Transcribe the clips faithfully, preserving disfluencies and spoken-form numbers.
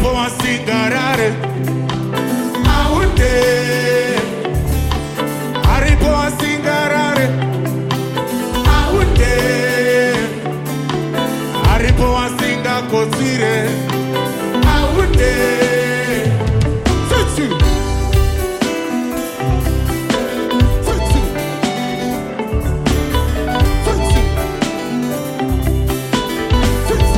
aripo wasingarare aunde aripo wasingarare aunde aripo wasingakotsire aunde Tutu Tutu Tutu Tutu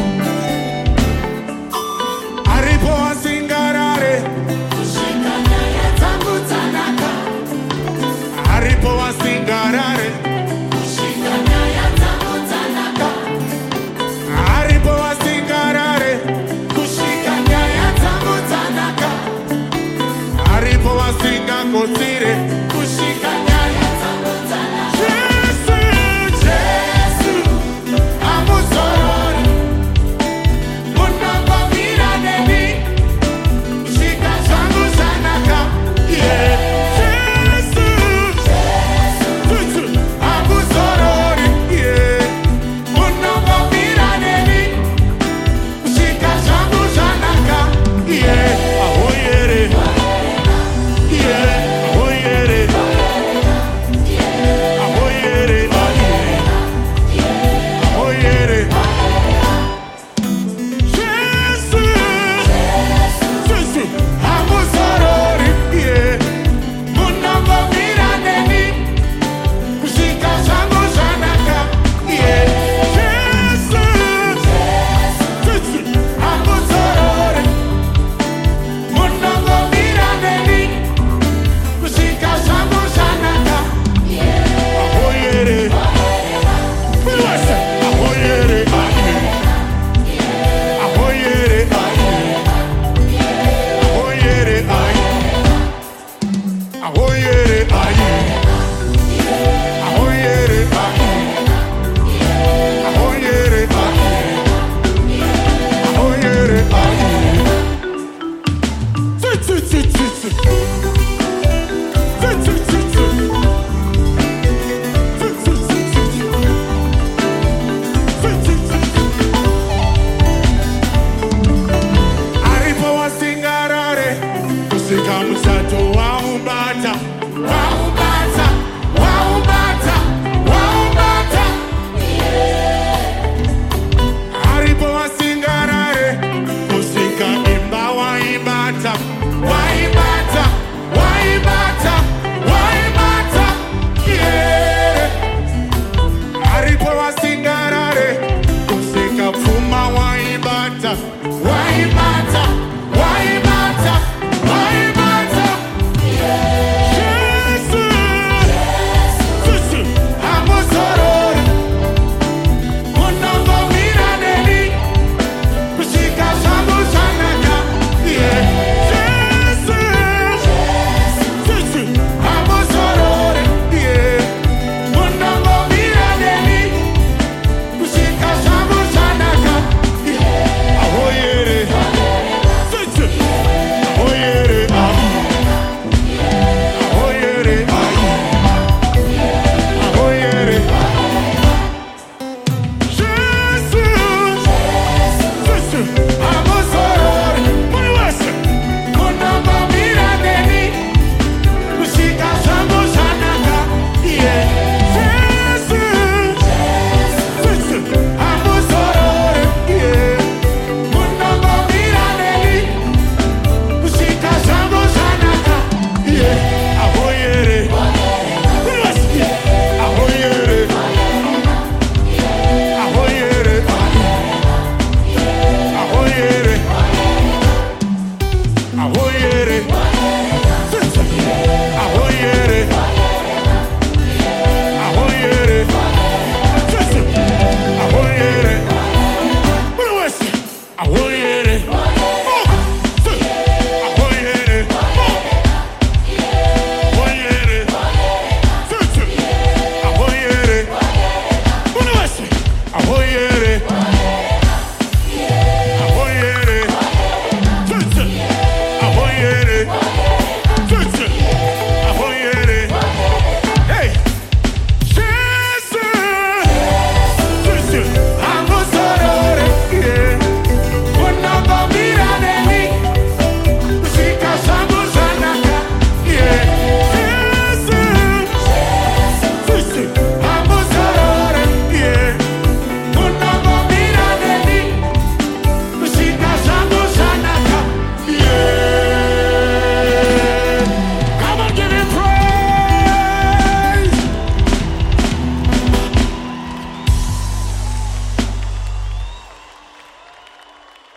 aripo wasingarare kushikana yatambutanaka aripo wasingarare kushikana yatambutanaka aripo wasingarare kushikana yatambutanaka aripo wasingakotsire kushikana yatambutanaka Jesu Jesu amuzorori munangomira neni kushika zvangu zvanaka yeah Jesu Jesu amuzorori yeah munangomira neni kushika zvangu zvanaka yeah ahoyere yeah ahoyere ahoyere ahoyere Jesu Jesu amuzorori yeah munangomira neni kushika zvangu zvanaka yeah Jesu Jesu amuzorori munangomira neni kushika zvangu zvanaka yeah ahoyere Wilwase ahoyere ahoyere ahoyere ahoyere ahoyere ahoyere ahoyere ahoyere Tsu tsu tsu tsu tsu Tsu tsu tsu tsu Tsu tsu tsu tsu Tsu tsu tsu tsu aripo wasingarare kusika musato waubata waubata waubata waubata aripo wasingarare kusika imba waibata waibata waibata waibata yeah aripo wasingarare kusika pfuma waibata waibata